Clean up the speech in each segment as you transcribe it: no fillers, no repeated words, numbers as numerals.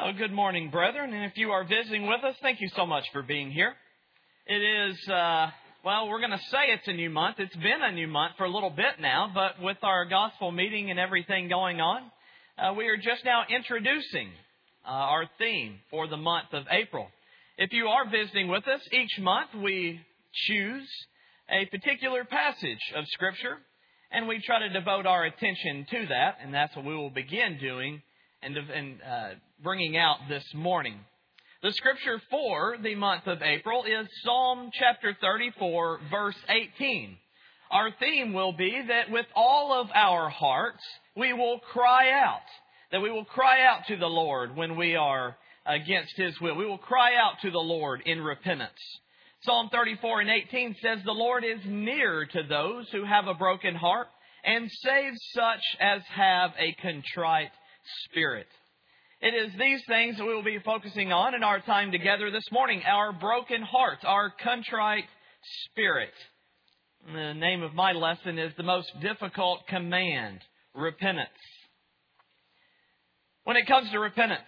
Oh, good morning, brethren. And if you are visiting with us, thank you so much for being here. It is, we're going to say it's a new month. It's been a new month for a little bit now, but with our gospel meeting and everything going on, we are just now introducing our theme for the month of April. If you are visiting with us, each month we choose a particular passage of Scripture, and we try to devote our attention to that, and that's what we will begin doing and bringing out this morning. The Scripture for the month of April is Psalm chapter 34, verse 18. Our theme will be that with all of our hearts, we will cry out. That we will cry out to the Lord when we are against His will. We will cry out to the Lord in repentance. Psalm 34 and 18 says, "The Lord is near to those who have a broken heart and saves such as have a contrite spirit." It is these things that we will be focusing on in our time together this morning. Our broken hearts, our contrite spirit. The name of my lesson is the most difficult command, repentance. When it comes to repentance,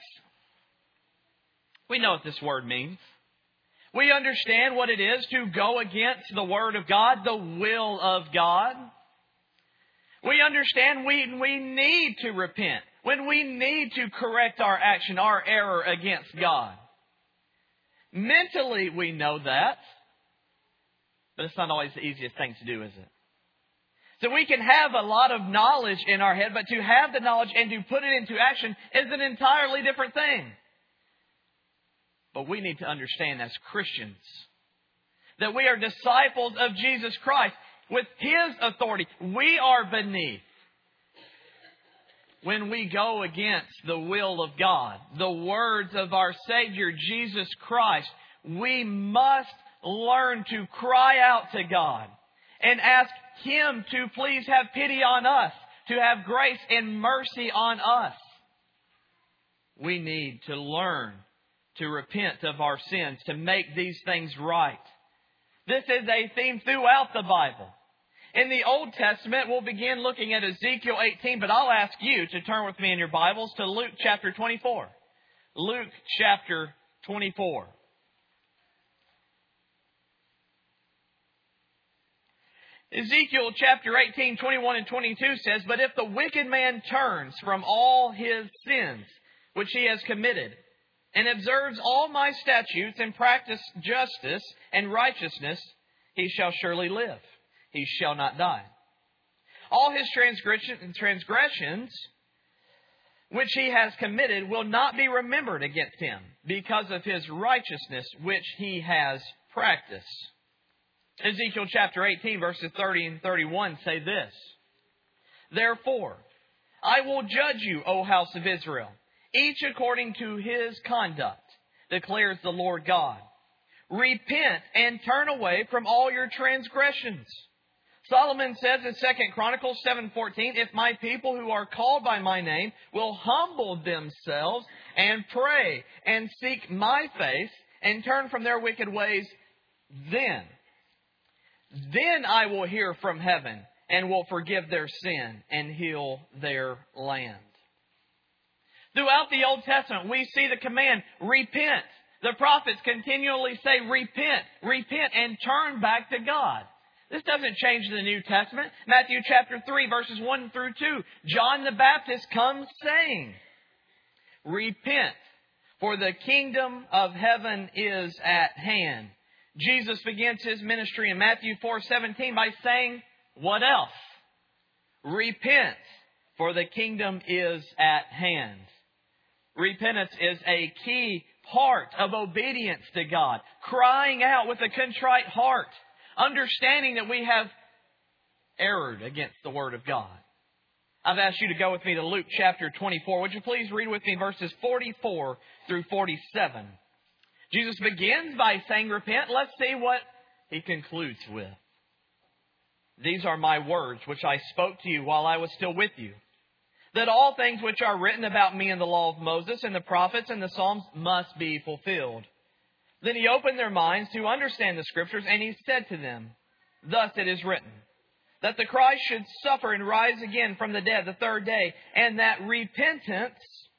we know what this word means. We understand what it is to go against the Word of God, the will of God. We understand we need to repent. When we need to correct our action, our error against God. Mentally, we know that. But it's not always the easiest thing to do, is it? So we can have a lot of knowledge in our head, but to have the knowledge and to put it into action is an entirely different thing. But we need to understand as Christians that we are disciples of Jesus Christ. With His authority, we are beneath. When we go against the will of God, the words of our Savior, Jesus Christ, we must learn to cry out to God and ask Him to please have pity on us, to have grace and mercy on us. We need to learn to repent of our sins, to make these things right. This is a theme throughout the Bible. In the Old Testament, we'll begin looking at Ezekiel 18, but I'll ask you to turn with me in your Bibles to Luke chapter 24. Luke chapter 24. Ezekiel chapter 18, 21 and 22 says, "But if the wicked man turns from all his sins which he has committed, and observes all my statutes and practice justice and righteousness, he shall surely live. He shall not die. All his transgressions which he has committed will not be remembered against him because of his righteousness which he has practiced." Ezekiel chapter 18 verses 30 and 31 say this, "Therefore, I will judge you, O house of Israel, each according to his conduct, declares the Lord God. Repent and turn away from all your transgressions." Solomon says in 2 Chronicles 7:14, "If my people who are called by my name will humble themselves and pray and seek my face and turn from their wicked ways, then I will hear from heaven and will forgive their sin and heal their land." Throughout the Old Testament, we see the command, repent. The prophets continually say, repent, repent, and turn back to God. This doesn't change the New Testament. Matthew chapter 3, verses 1 through 2. John the Baptist comes saying, "Repent, for the kingdom of heaven is at hand." Jesus begins His ministry in Matthew 4:17 by saying, what else? Repent, for the kingdom is at hand. Repentance is a key part of obedience to God. Crying out with a contrite heart. Understanding that we have erred against the Word of God. I've asked you to go with me to Luke chapter 24. Would you please read with me verses 44 through 47. Jesus begins by saying repent. Let's see what He concludes with. "These are my words which I spoke to you while I was still with you, that all things which are written about me in the law of Moses and the prophets and the Psalms must be fulfilled." Then He opened their minds to understand the Scriptures, and He said to them, "Thus it is written, that the Christ should suffer and rise again from the dead the third day, and that repentance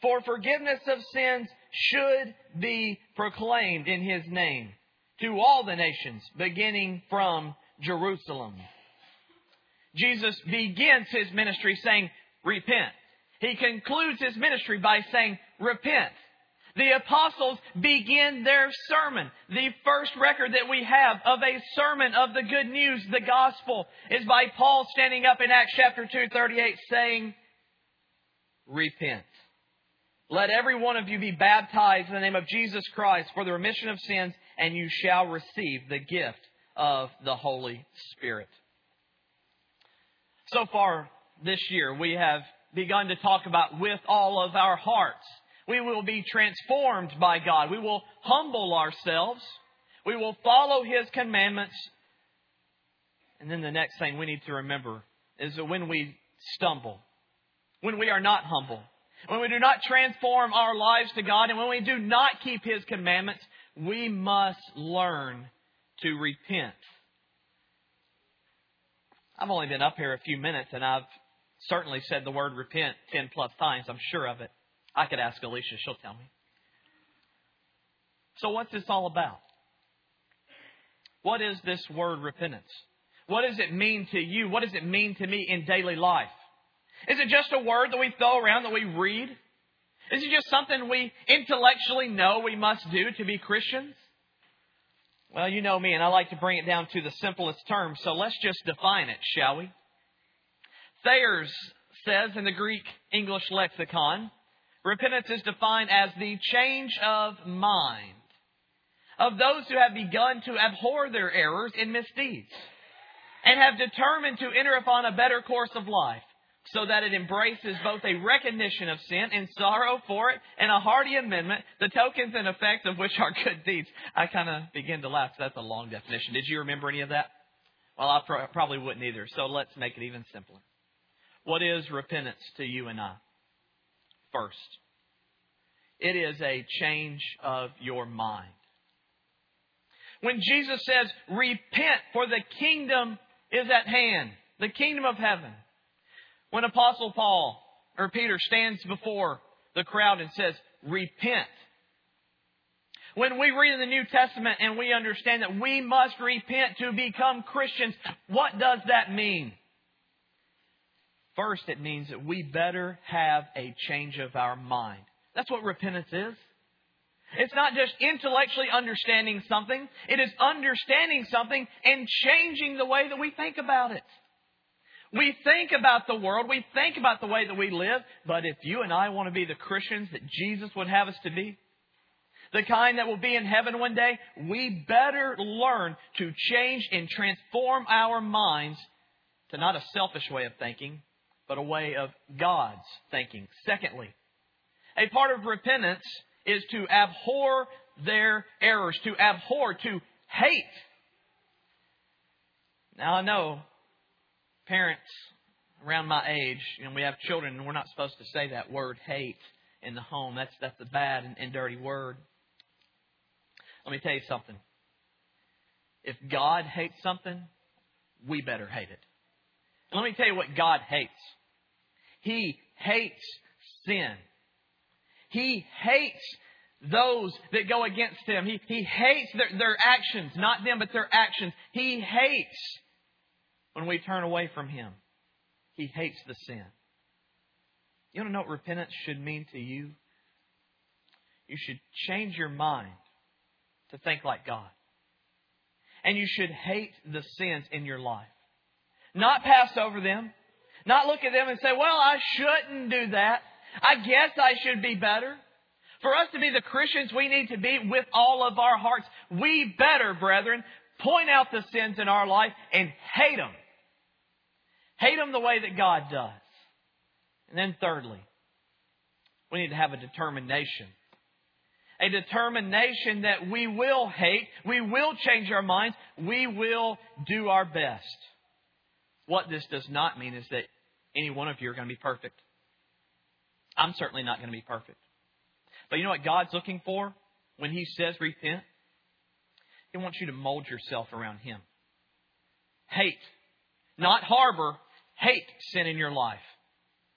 for forgiveness of sins should be proclaimed in His name to all the nations, beginning from Jerusalem. Jesus begins His ministry saying, repent. He concludes His ministry by saying, repent. The apostles begin their sermon. The first record that we have of a sermon of the good news, the gospel, is by Paul standing up in Acts chapter 2:38 saying, repent. Let every one of you be baptized in the name of Jesus Christ for the remission of sins, and you shall receive the gift of the Holy Spirit. So far this year, we have begun to talk about with all of our hearts. We will be transformed by God. We will humble ourselves. We will follow His commandments. And then the next thing we need to remember is that when we stumble, when we are not humble, when we do not transform our lives to God, and when we do not keep His commandments, we must learn to repent. I've only been up here a few minutes, and I've certainly said the word repent 10 plus times. I'm sure of it. I could ask Alicia. She'll tell me. So what's this all about? What is this word repentance? What does it mean to you? What does it mean to me in daily life? Is it just a word that we throw around, that we read? Is it just something we intellectually know we must do to be Christians? Well, you know me, and I like to bring it down to the simplest terms, so let's just define it, shall we? Thayer's says in the Greek English lexicon, repentance is defined as the change of mind of those who have begun to abhor their errors and misdeeds and have determined to enter upon a better course of life, so that it embraces both a recognition of sin and sorrow for it and a hearty amendment, the tokens and effects of which are good deeds. I kind of begin to laugh. That's a long definition. Did you remember any of that? Well, I probably wouldn't either. So let's make it even simpler. What is repentance to you and I? First, it is a change of your mind. When Jesus says, repent, for the kingdom is at hand, the kingdom of heaven. When Apostle Paul or Peter stands before the crowd and says, repent. When we read in the New Testament and we understand that we must repent to become Christians, what does that mean? First, it means that we better have a change of our mind. That's what repentance is. It's not just intellectually understanding something. It is understanding something and changing the way that we think about it. We think about the world. We think about the way that we live. But if you and I want to be the Christians that Jesus would have us to be, the kind that will be in heaven one day, we better learn to change and transform our minds to not a selfish way of thinking, but a way of God's thinking. Secondly, a part of repentance is to abhor their errors, to abhor, to hate. Now I know parents around my age, we have children, and we're not supposed to say that word hate in the home. That's a bad and dirty word. Let me tell you something. If God hates something, we better hate it. And let me tell you what God hates. He hates sin. He hates those that go against Him. He hates their actions, not them, but their actions. He hates when we turn away from Him. He hates the sin. You want to know what repentance should mean to you? You should change your mind to think like God. And you should hate the sins in your life. Not pass over them. Not look at them and say, well, I shouldn't do that. I guess I should be better. For us to be the Christians we need to be with all of our hearts, we better, brethren, point out the sins in our life and hate them. Hate them the way that God does. And then thirdly, we need to have a determination. A determination that we will hate, we will change our minds, we will do our best. What this does not mean is that any one of you are going to be perfect. I'm certainly not going to be perfect. But you know what God's looking for when He says repent? He wants you to mold yourself around Him. Hate, not harbor, hate sin in your life.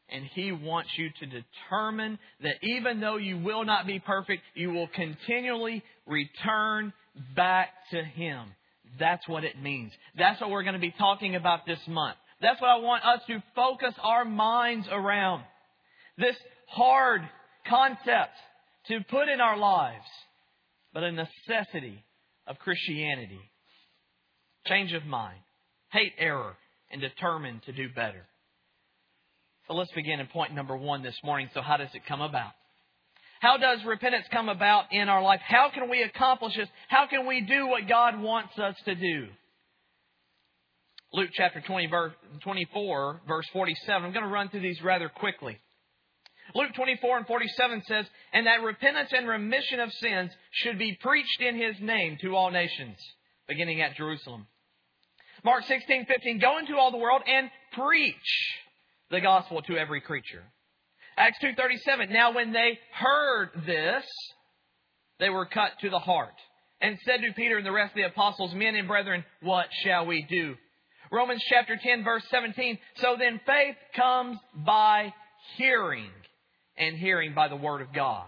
And He wants you to determine that even though you will not be perfect, you will continually return back to Him. That's what it means. That's what we're going to be talking about this month. That's what I want us to focus our minds around. This hard concept to put in our lives, but a necessity of Christianity. Change of mind, hate error, and determined to do better. So let's begin in point number 1 this morning. So how does it come about? How does repentance come about in our life? How can we accomplish this? How can we do what God wants us to do? Luke chapter 24, verse 47. I'm going to run through these rather quickly. Luke 24 and 47 says, "And that repentance and remission of sins should be preached in His name to all nations, beginning at Jerusalem." Mark 16:15, "Go into all the world and preach the gospel to every creature." Acts 2:37, "Now when they heard this, they were cut to the heart, and said to Peter and the rest of the apostles, 'Men and brethren, what shall we do?'" Romans chapter 10, verse 17, "So then faith comes by hearing, and hearing by the word of God."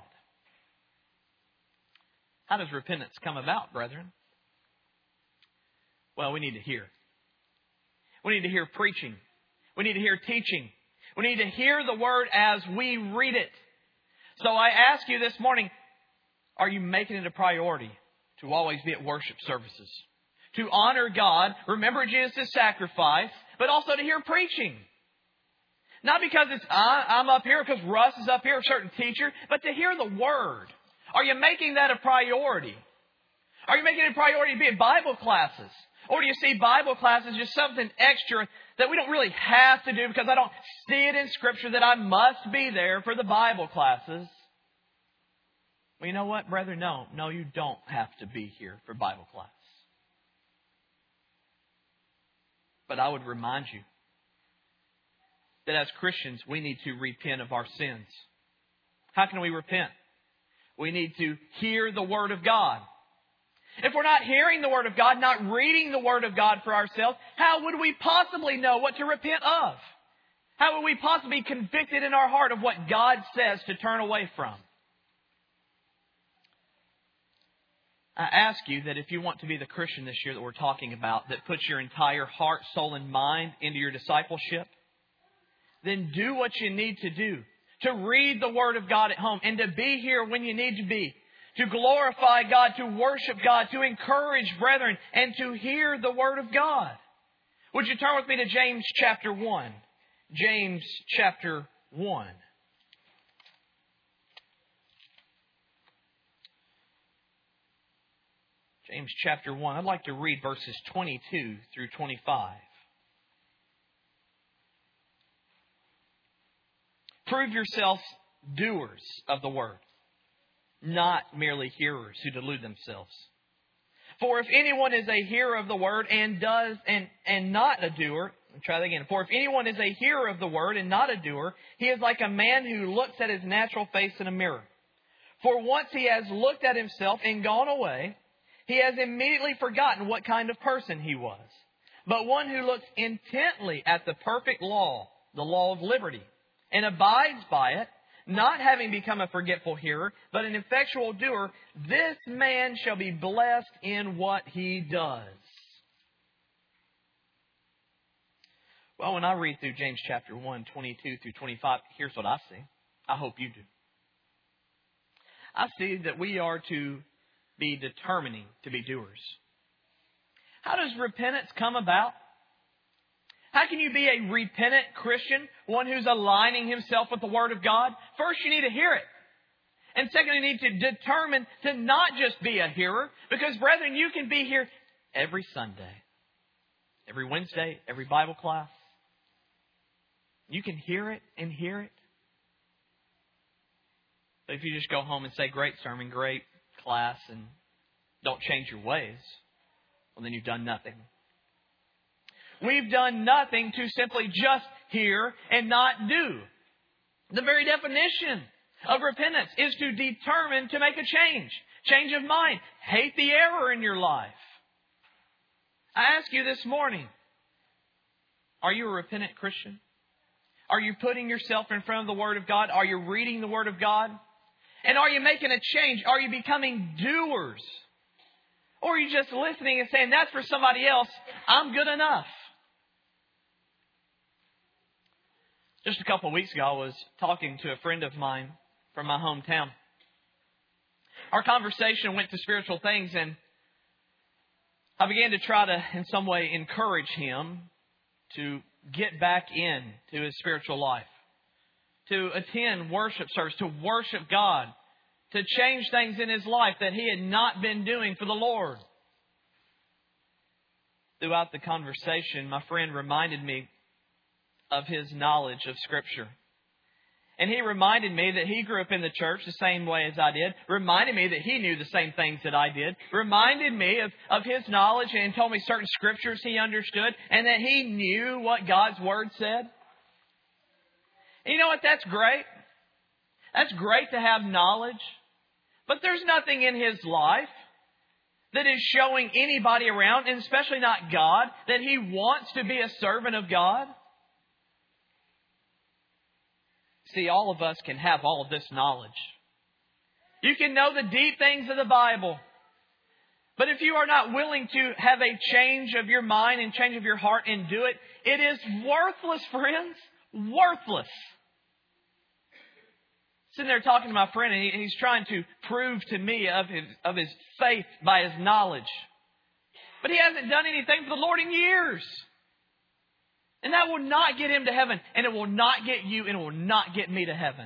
How does repentance come about, brethren? Well, we need to hear. We need to hear preaching. We need to hear teaching. We need to hear the Word as we read it. So I ask you this morning, are you making it a priority to always be at worship services? To honor God, remember Jesus' sacrifice, but also to hear preaching. Not because I'm up here, because Russ is up here, a certain teacher, but to hear the Word. Are you making that a priority? Are you making it a priority to be at Bible classes? Or do you see Bible classes just something extra that we don't really have to do because I don't see it in Scripture that I must be there for the Bible classes? Well, you know what, brethren? No, you don't have to be here for Bible class. But I would remind you that as Christians, we need to repent of our sins. How can we repent? We need to hear the Word of God. If we're not hearing the Word of God, not reading the Word of God for ourselves, how would we possibly know what to repent of? How would we possibly be convicted in our heart of what God says to turn away from? I ask you that if you want to be the Christian this year that we're talking about, that puts your entire heart, soul, and mind into your discipleship, then do what you need to do. To read the Word of God at home and to be here when you need to be. To glorify God, to worship God, to encourage brethren, and to hear the Word of God. Would you turn with me to James chapter 1? James chapter 1. James chapter 1. I'd like to read verses 22 through 25. "Prove yourselves doers of the word, not merely hearers who delude themselves. For if anyone is a hearer of the word and not a doer," try that again. "For if anyone is a hearer of the word and not a doer, he is like a man who looks at his natural face in a mirror. For once he has looked at himself and gone away, he has immediately forgotten what kind of person he was. But one who looks intently at the perfect law, the law of liberty, and abides by it, not having become a forgetful hearer, but an effectual doer, this man shall be blessed in what he does." Well, when I read through James chapter 1, 22 through 25, here's what I see. I hope you do. I see that we are to be determining to be doers. How does repentance come about? How can you be a repentant Christian, one who's aligning himself with the Word of God? First, you need to hear it. And second, you need to determine to not just be a hearer. Because, brethren, you can be here every Sunday, every Wednesday, every Bible class. You can hear it and hear it. But if you just go home and say, "Great sermon, great class," and don't change your ways, well, then you've done nothing. We've done nothing to simply just hear and not do. The very definition of repentance is to determine to make a change. Change of mind. Hate the error in your life. I ask you this morning, are you a repentant Christian? Are you putting yourself in front of the Word of God? Are you reading the Word of God? And are you making a change? Are you becoming doers? Or are you just listening and saying, that's for somebody else, I'm good enough? Just a couple of weeks ago, I was talking to a friend of mine from my hometown. Our conversation went to spiritual things, and I began to try to, in some way, encourage him to get back into his spiritual life, to attend worship service, to worship God, to change things in his life that he had not been doing for the Lord. Throughout the conversation, my friend reminded me of his knowledge of Scripture. And he reminded me that he grew up in the church the same way as I did. Reminded me that he knew the same things that I did. Reminded me of his knowledge and told me certain Scriptures he understood. And that he knew what God's Word said. And you know what? That's great. That's great to have knowledge. But there's nothing in his life that is showing anybody around, and especially not God, that he wants to be a servant of God. See, all of us can have all of this knowledge. You can know the deep things of the Bible. But if you are not willing to have a change of your mind and change of your heart and do it, it is worthless, friends. Worthless. Sitting there talking to my friend, and he's trying to prove to me of his faith by his knowledge. But he hasn't done anything for the Lord in years. And that will not get him to heaven. And it will not get you, and it will not get me to heaven.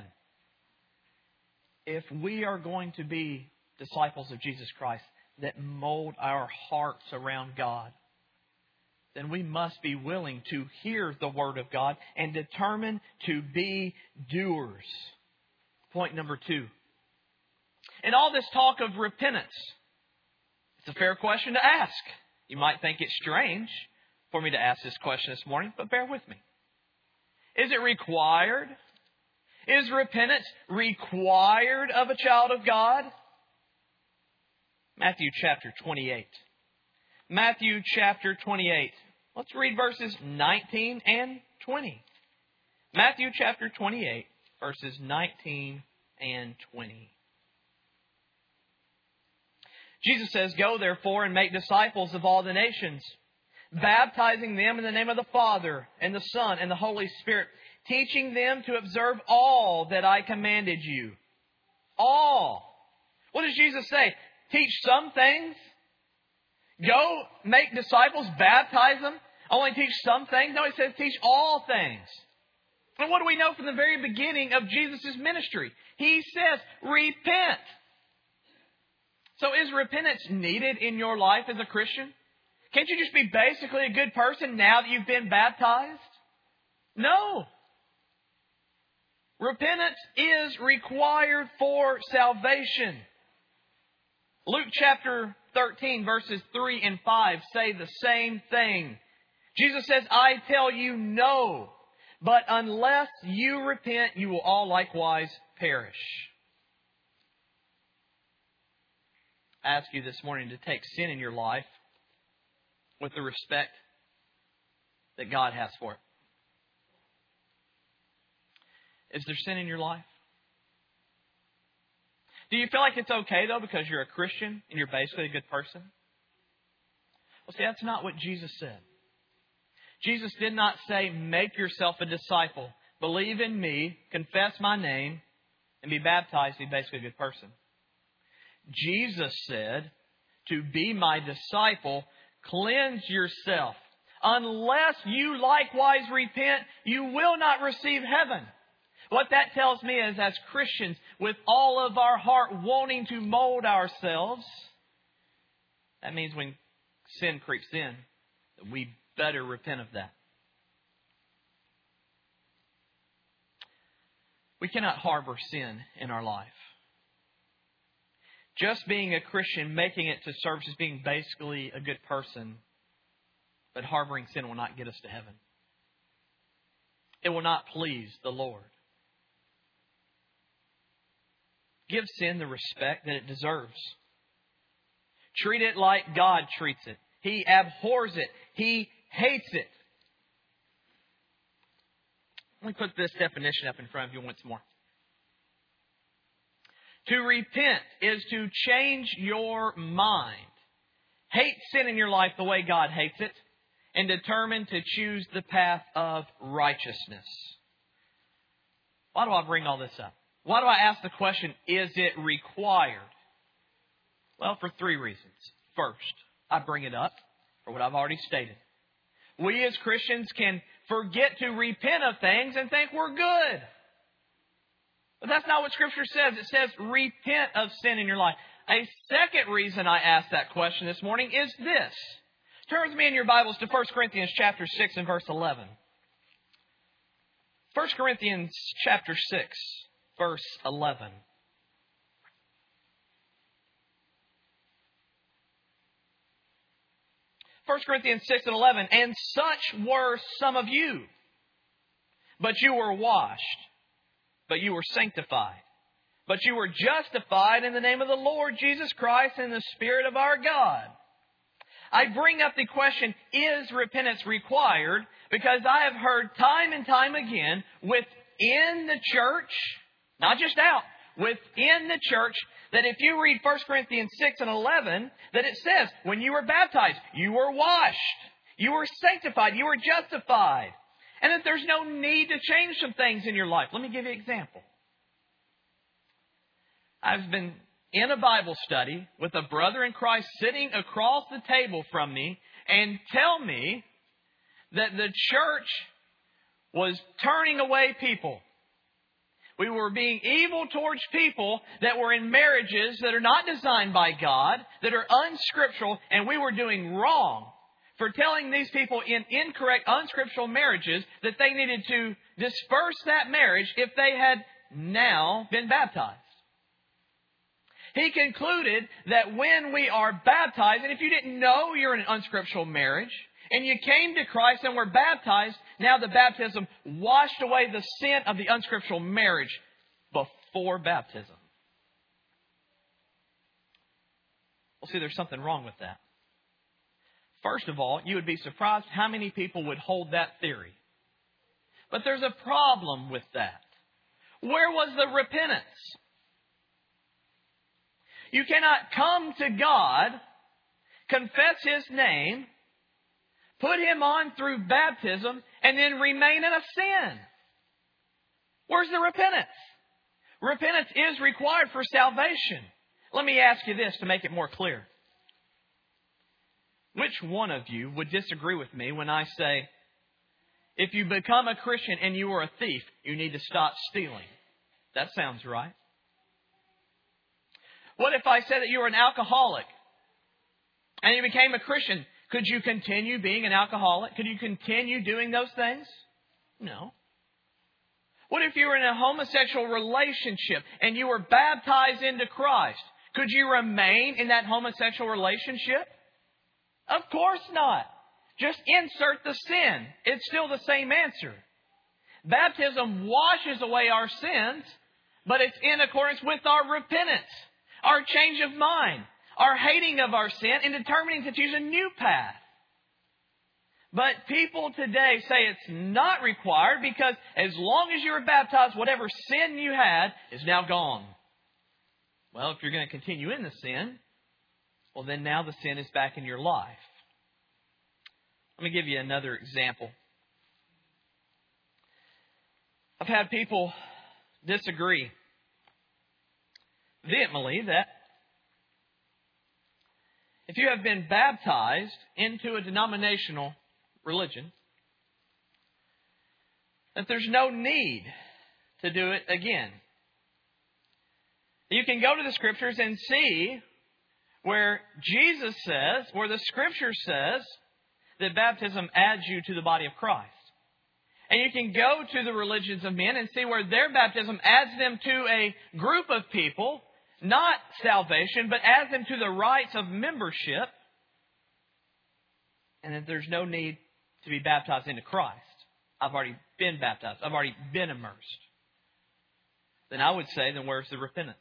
If we are going to be disciples of Jesus Christ that mold our hearts around God, then we must be willing to hear the Word of God and determine to be doers. Point number 2. In all this talk of repentance, it's a fair question to ask. You might think it's strange for me to ask this question this morning, but bear with me. Is it required? Is repentance required of a child of God? Matthew chapter 28. Matthew chapter 28. Let's read verses 19 and 20. Matthew chapter 28, verses 19 and 20. Jesus says, "Go therefore and make disciples of all the nations, baptizing them in the name of the Father and the Son and the Holy Spirit, teaching them to observe all that I commanded you." All. What does Jesus say? Teach some things? Go make disciples, baptize them, only teach some things? No, he says teach all things. And what do we know from the very beginning of Jesus' ministry? He says, repent. So is repentance needed in your life as a Christian? Can't you just be basically a good person now that you've been baptized? No. Repentance is required for salvation. Luke chapter 13, verses 3 and 5 say the same thing. Jesus says, "I tell you no, but unless you repent, you will all likewise perish." I ask you this morning to take sin in your life with the respect that God has for it. Is there sin in your life? Do you feel like it's okay, though, because you're a Christian and you're basically a good person? Well, see, that's not what Jesus said. Jesus did not say, make yourself a disciple, believe in me, confess my name, and be baptized to be basically a good person. Jesus said, to be my disciple, cleanse yourself. Unless you likewise repent, you will not receive heaven. What that tells me is, as Christians, with all of our heart wanting to mold ourselves, that means when sin creeps in, that we better repent of that. We cannot harbor sin in our life. Just being a Christian, making it to service as being basically a good person, but harboring sin will not get us to heaven. It will not please the Lord. Give sin the respect that it deserves. Treat it like God treats it. He abhors it. He hates it. Let me put this definition up in front of you once more. To repent is to change your mind, hate sin in your life the way God hates it, and determine to choose the path of righteousness. Why do I bring all this up? Why do I ask the question, is it required? Well, for 3 reasons. First, I bring it up for what I've already stated. We as Christians can forget to repent of things and think we're good. But that's not what Scripture says. It says repent of sin in your life. A second reason I asked that question this morning is this. Turn with me in your Bibles to 1 Corinthians chapter 6 and verse 11. 1 Corinthians chapter 6, verse 11. First Corinthians 6 and 11. And such were some of you, but you were washed, but you were sanctified, but you were justified in the name of the Lord Jesus Christ and the Spirit of our God. I bring up the question, is repentance required? Because I have heard time and time again within the church, not just out, within the church, that if you read 1 Corinthians 6 and 11, that it says, when you were baptized, you were washed, you were sanctified, you were justified, and that there's no need to change some things in your life. Let me give you an example. I've been in a Bible study with a brother in Christ sitting across the table from me and tell me that the church was turning away people. We were being evil towards people that were in marriages that are not designed by God, that are unscriptural, and we were doing wrong for telling these people in incorrect, unscriptural marriages that they needed to disperse that marriage if they had now been baptized. He concluded that when we are baptized, and if you didn't know you're in an unscriptural marriage, and you came to Christ and were baptized, now the baptism washed away the sin of the unscriptural marriage before baptism. Well, see, there's something wrong with that. First of all, you would be surprised how many people would hold that theory. But there's a problem with that. Where was the repentance? You cannot come to God, confess His name, put Him on through baptism, and then remain in a sin. Where's the repentance? Repentance is required for salvation. Let me ask you this to make it more clear. Which one of you would disagree with me when I say, if you become a Christian and you are a thief, you need to stop stealing? That sounds right. What if I said that you were an alcoholic and you became a Christian? Could you continue being an alcoholic? Could you continue doing those things? No. What if you were in a homosexual relationship and you were baptized into Christ? Could you remain in that homosexual relationship? Of course not. Just insert the sin. It's still the same answer. Baptism washes away our sins, but it's in accordance with our repentance, our change of mind, our hating of our sin, and determining to choose a new path. But people today say it's not required because as long as you were baptized, whatever sin you had is now gone. Well, if you're going to continue in the sin, well, then now the sin is back in your life. Let me give you another example. I've had people disagree vehemently that if you have been baptized into a denominational religion, that there's no need to do it again. You can go to the Scriptures and see where Jesus says, where the Scripture says that baptism adds you to the body of Christ. And you can go to the religions of men and see where their baptism adds them to a group of people, not salvation, but adds them to the rights of membership, and that there's no need to be baptized into Christ. I've already been baptized. I've already been immersed. Then I would say, then where's the repentance?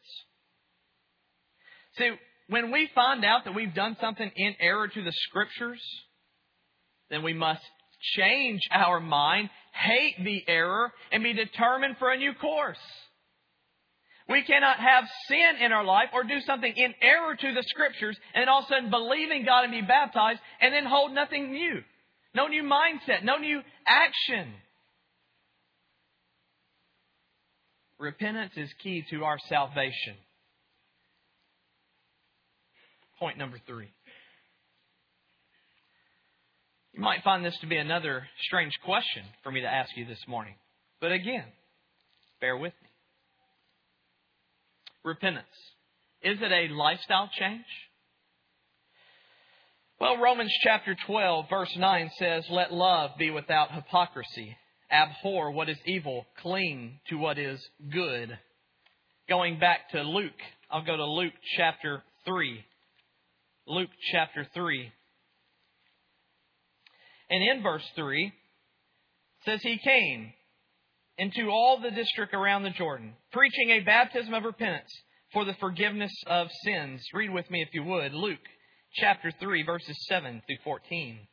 See, when we find out that we've done something in error to the Scriptures, then we must change our mind, hate the error, and be determined for a new course. We cannot have sin in our life or do something in error to the Scriptures and all of a sudden believe in God and be baptized and then hold nothing new. No new mindset, no new action. Repentance is key to our salvation. Point number 3. You might find this to be another strange question for me to ask you this morning. But again, bear with me. Repentance. Is it a lifestyle change? Well, Romans chapter 12, verse 9 says, "Let love be without hypocrisy. Abhor what is evil. Cling to what is good." Going back to Luke, I'll go to Luke chapter 3. Luke chapter 3. And in verse 3, it says, "He came into all the district around the Jordan, preaching a baptism of repentance for the forgiveness of sins." Read with me if you would. Luke chapter 3, verses 7 through 14.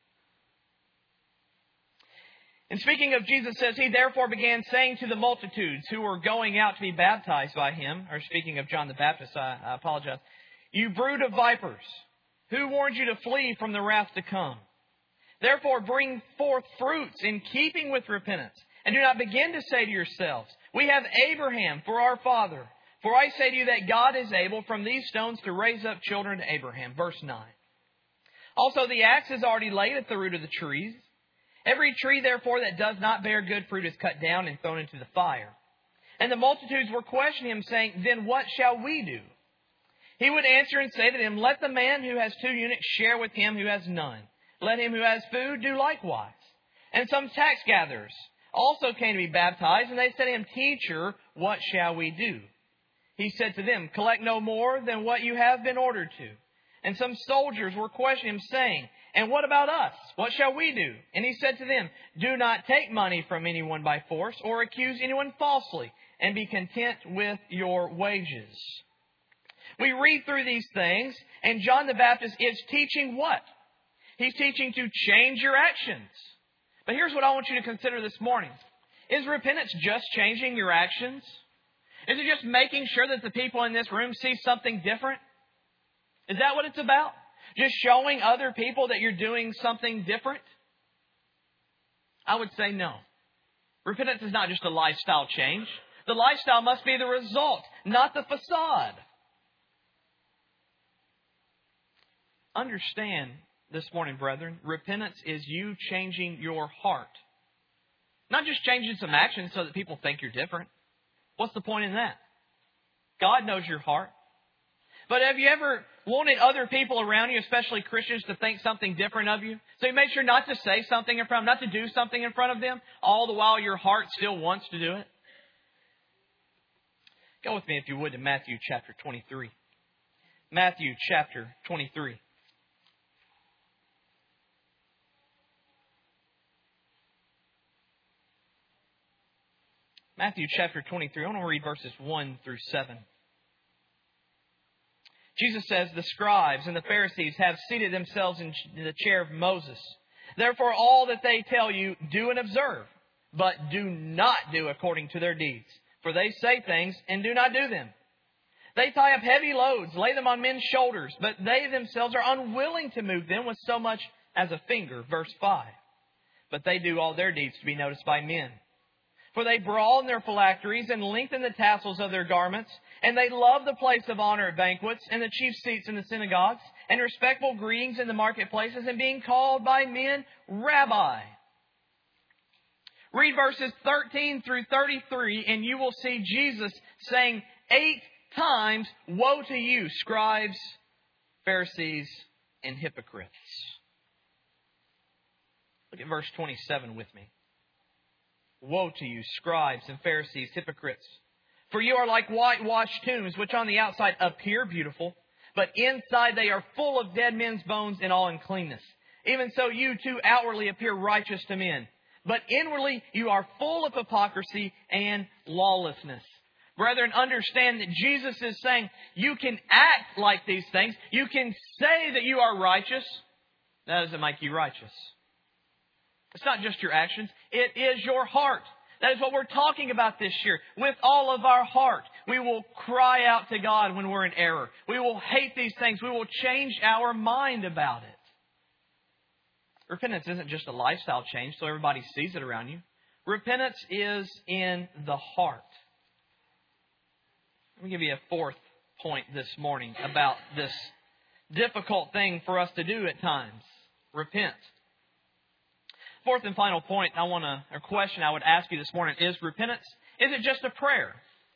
And speaking of Jesus, says, "He therefore began saying to the multitudes who were going out to be baptized by him," or speaking of John the Baptist, I apologize, "You brood of vipers, who warned you to flee from the wrath to come? Therefore bring forth fruits in keeping with repentance. And do not begin to say to yourselves, 'We have Abraham for our father.' For I say to you that God is able from these stones to raise up children to Abraham." Verse 9. "Also the axe is already laid at the root of the trees. Every tree, therefore, that does not bear good fruit is cut down and thrown into the fire." And the multitudes were questioning him, saying, "Then what shall we do?" He would answer and say to them, "Let the man who has 2 eunuchs share with him who has none. Let him who has food do likewise." And some tax gatherers also came to be baptized, and they said to him, "Teacher, what shall we do?" He said to them, "Collect no more than what you have been ordered to." And some soldiers were questioning him, saying, "And what about us? What shall we do?" And he said to them, "Do not take money from anyone by force or accuse anyone falsely, and be content with your wages." We read through these things, and John the Baptist is teaching what? He's teaching to change your actions. But here's what I want you to consider this morning. Is repentance just changing your actions? Is it just making sure that the people in this room see something different? Is that what it's about? Just showing other people that you're doing something different? I would say no. Repentance is not just a lifestyle change. The lifestyle must be the result, not the facade. Understand this morning, brethren, repentance is you changing your heart. Not just changing some actions so that people think you're different. What's the point in that? God knows your heart. But have you ever wanted other people around you, especially Christians, to think something different of you? So you make sure not to say something in front of them, not to do something in front of them, all the while your heart still wants to do it? Go with me, if you would, to Matthew chapter 23. Matthew chapter 23. Matthew chapter 23, I want to read verses 1 through 7. Jesus says, "The scribes and the Pharisees have seated themselves in the chair of Moses. Therefore, all that they tell you, do and observe, but do not do according to their deeds. For they say things and do not do them. They tie up heavy loads, lay them on men's shoulders, but they themselves are unwilling to move them with so much as a finger." Verse 5. "But they do all their deeds to be noticed by men. For they brawl in their phylacteries and lengthen the tassels of their garments, and they love the place of honor at banquets and the chief seats in the synagogues and respectful greetings in the marketplaces and being called by men Rabbi." Read verses 13 through 33 and you will see Jesus saying 8 times, "Woe to you, scribes, Pharisees, and hypocrites." Look at verse 27 with me. "Woe to you, scribes and Pharisees, hypocrites! For you are like whitewashed tombs, which on the outside appear beautiful, but inside they are full of dead men's bones and all uncleanness. Even so you too outwardly appear righteous to men, but inwardly you are full of hypocrisy and lawlessness." Brethren, understand that Jesus is saying you can act like these things. You can say that you are righteous. That doesn't make you righteous. It's not just your actions. It is your heart. That is what we're talking about this year. With all of our heart, we will cry out to God when we're in error. We will hate these things. We will change our mind about it. Repentance isn't just a lifestyle change so everybody sees it around you. Repentance is in the heart. Let me give you a fourth point this morning about this difficult thing for us to do at times. Repent. Fourth and final point or question I would ask you this morning is repentance. Is it just a prayer?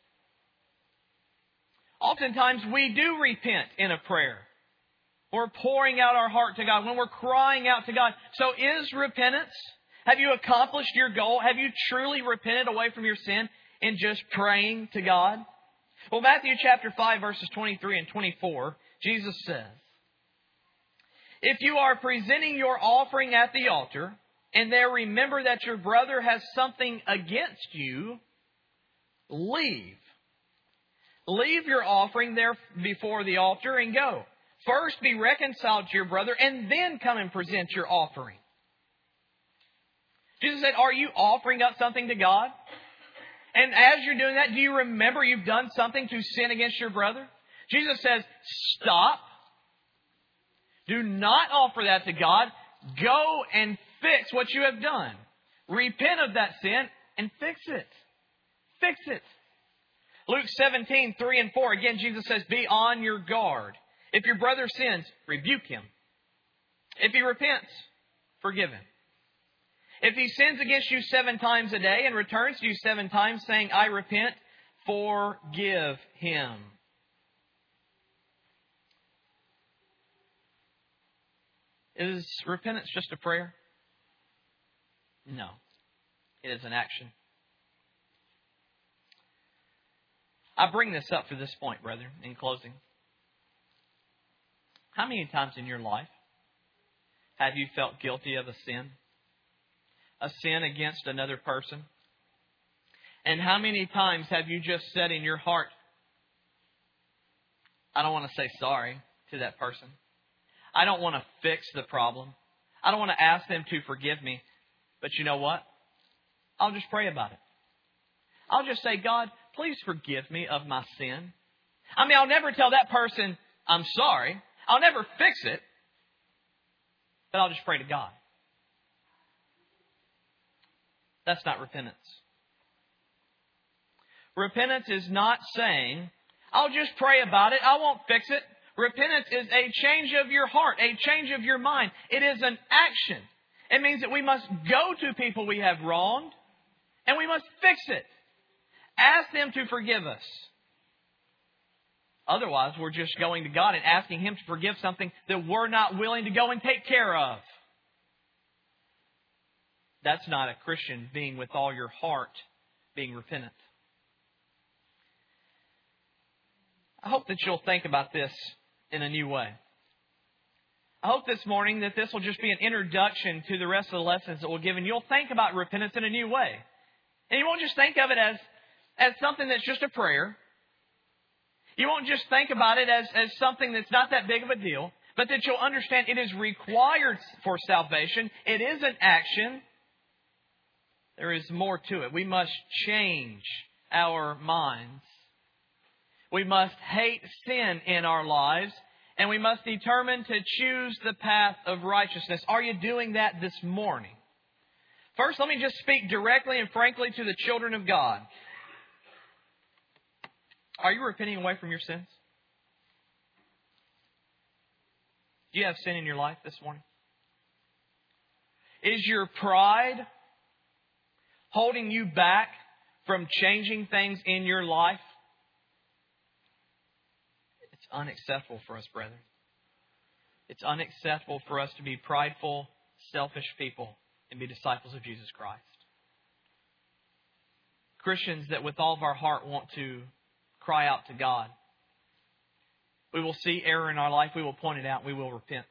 Oftentimes we do repent in a prayer. We're pouring out our heart to God when we're crying out to God. So is repentance? Have you accomplished your goal? Have you truly repented away from your sin in just praying to God? Well, Matthew chapter 5, verses 23 and 24, Jesus says, "If you are presenting your offering at the altar, and there remember that your brother has something against you, leave. Leave your offering there before the altar and go. First be reconciled to your brother, and then come and present your offering." Jesus said, are you offering up something to God? And as you're doing that, do you remember you've done something to sin against your brother? Jesus says, stop. Do not offer that to God. Go and fix what you have done. Repent of that sin and fix it. Fix it. Luke 17, 3 and 4. Again, Jesus says, be on your guard. If your brother sins, rebuke him. If he repents, forgive him. If he sins against you 7 times a day and returns to you 7 times saying, I repent, forgive him. Is repentance just a prayer? No. It is an action. I bring this up for this point, brethren, in closing. How many times in your life have you felt guilty of a sin? A sin against another person? And how many times have you just said in your heart, I don't want to say sorry to that person. I don't want to fix the problem. I don't want to ask them to forgive me. But you know what? I'll just pray about it. I'll just say, God, please forgive me of my sin. I mean, I'll never tell that person I'm sorry. I'll never fix it. But I'll just pray to God. That's not repentance. Repentance is not saying, I'll just pray about it. I won't fix it. Repentance is a change of your heart, a change of your mind. It is an action. It means that we must go to people we have wronged and we must fix it. Ask them to forgive us. Otherwise, we're just going to God and asking Him to forgive something that we're not willing to go and take care of. That's not a Christian being with all your heart, being repentant. I hope that you'll think about this in a new way. I hope this morning that this will just be an introduction to the rest of the lessons that we'll give, and you'll think about repentance in a new way. And you won't just think of it as something that's just a prayer. You won't just think about it as something that's not that big of a deal, but that you'll understand it is required for salvation. It is an action. There is more to it. We must change our minds. We must hate sin in our lives, and we must determine to choose the path of righteousness. Are you doing that this morning? First, let me just speak directly and frankly to the children of God. Are you repenting away from your sins? Do you have sin in your life this morning? Is your pride holding you back from changing things in your life? It's unacceptable for us, brethren. It's unacceptable for us to be prideful, selfish people and be disciples of Jesus Christ. Christians that with all of our heart want to cry out to God. We will see error in our life. We will point it out. We will repent.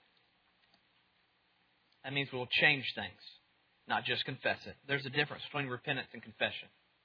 That means we will change things, not just confess it. There's a difference between repentance and confession.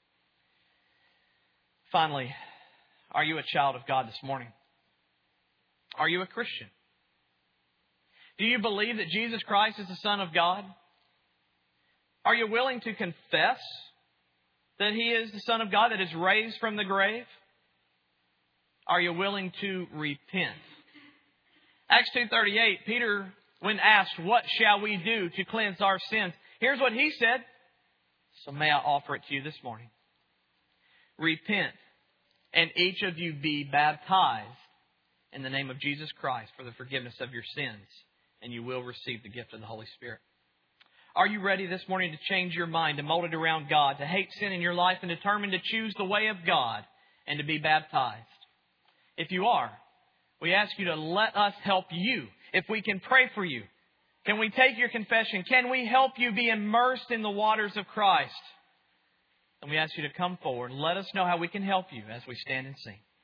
Finally, are you a child of God this morning? Are you a Christian? Do you believe that Jesus Christ is the Son of God? Are you willing to confess that He is the Son of God that is raised from the grave? Are you willing to repent? Acts 2:38, Peter, when asked, what shall we do to cleanse our sins? Here's what he said. So may I offer it to you this morning. Repent, and each of you be baptized in the name of Jesus Christ for the forgiveness of your sins, and you will receive the gift of the Holy Spirit. Are you ready this morning to change your mind, to mold it around God, to hate sin in your life, and determined to choose the way of God and to be baptized? If you are, we ask you to let us help you. If we can pray for you, can we take your confession? Can we help you be immersed in the waters of Christ? And we ask you to come forward. Let us know how we can help you as we stand and sing.